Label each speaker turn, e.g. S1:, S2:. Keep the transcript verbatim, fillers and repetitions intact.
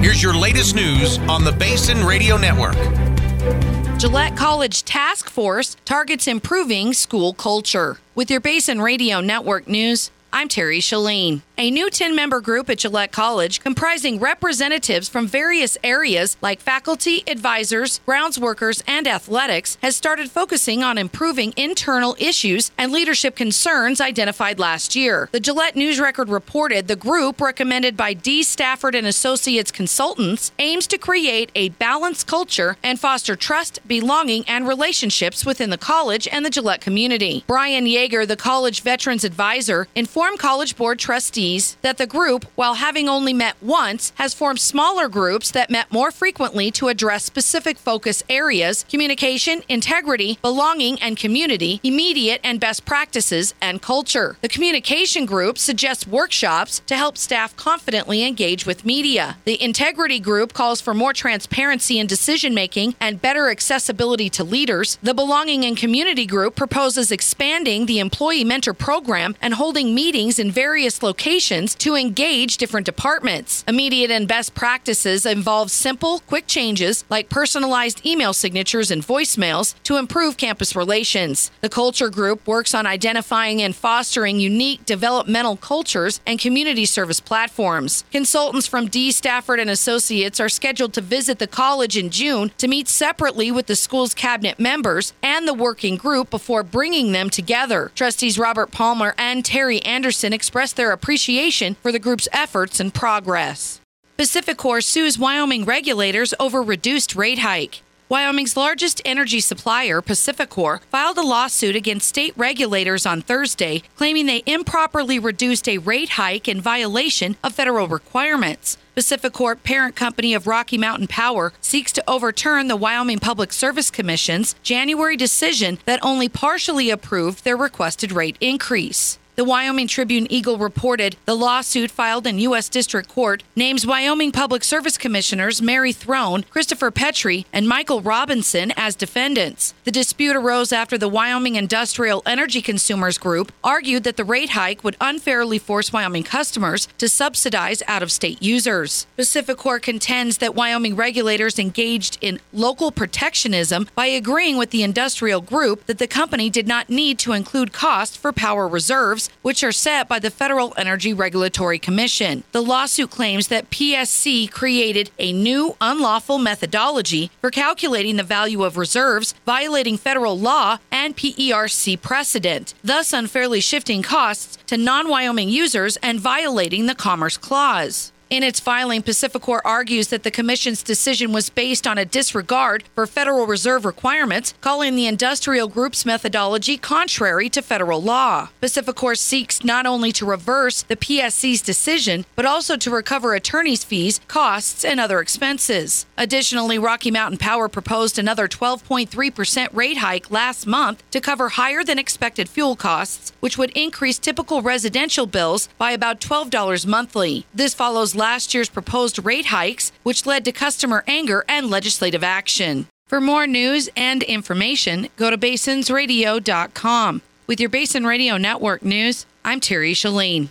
S1: Here's your latest news on the Basin Radio Network.
S2: Gillette College Task Force targets improving school culture. With your Basin Radio Network news, I'm Terry Shalene. A new ten-member group at Gillette College comprising representatives from various areas like faculty, advisors, grounds workers, and athletics has started focusing on improving internal issues and leadership concerns identified last year. The Gillette News Record reported the group, recommended by D. Stafford and Associates Consultants, aims to create a balanced culture and foster trust, belonging, and relationships within the college and the Gillette community. Brian Yeager, the college veterans advisor, informed College Board trustees that the group, while having only met once, has formed smaller groups that met more frequently to address specific focus areas: communication, integrity, belonging and community, immediate and best practices, and culture. The communication group suggests workshops to help staff confidently engage with media. The integrity group calls for more transparency in decision-making and better accessibility to leaders. The belonging and community group proposes expanding the employee mentor program and holding meetings in various locations to engage different departments. Immediate and best practices involve simple, quick changes like personalized email signatures and voicemails to improve campus relations. The culture group works on identifying and fostering unique developmental cultures and community service platforms. Consultants from D. Stafford and Associates are scheduled to visit the college in June to meet separately with the school's cabinet members and the working group before bringing them together. Trustees Robert Palmer and Terry Anderson expressed their appreciation for the group's efforts and progress. PacifiCorp sues Wyoming regulators over reduced rate hike. Wyoming's largest energy supplier, PacifiCorp, filed a lawsuit against state regulators on Thursday, claiming they improperly reduced a rate hike in violation of federal requirements. PacifiCorp, parent company of Rocky Mountain Power, seeks to overturn the Wyoming Public Service Commission's January decision that only partially approved their requested rate increase. The Wyoming Tribune-Eagle reported the lawsuit filed in U S District Court names Wyoming Public Service Commissioners Mary Throne, Christopher Petrie, and Michael Robinson as defendants. The dispute arose after the Wyoming Industrial Energy Consumers Group argued that the rate hike would unfairly force Wyoming customers to subsidize out-of-state users. PacifiCorp contends that Wyoming regulators engaged in local protectionism by agreeing with the industrial group that the company did not need to include costs for power reserves, which are set by the Federal Energy Regulatory Commission. The lawsuit claims that P S C created a new unlawful methodology for calculating the value of reserves, violating federal law and P E R C precedent, thus unfairly shifting costs to non-Wyoming users and violating the Commerce Clause. In its filing, PacifiCorp argues that the Commission's decision was based on a disregard for Federal Reserve requirements, calling the industrial group's methodology contrary to federal law. PacifiCorp seeks not only to reverse the P S C's decision, but also to recover attorney's fees, costs, and other expenses. Additionally, Rocky Mountain Power proposed another twelve point three percent rate hike last month to cover higher than expected fuel costs, which would increase typical residential bills by about twelve dollars monthly. This follows last year's proposed rate hikes, which led to customer anger and legislative action. For more news and information, go to basins radio dot com. With your Basin Radio Network news, I'm Terry Shalene.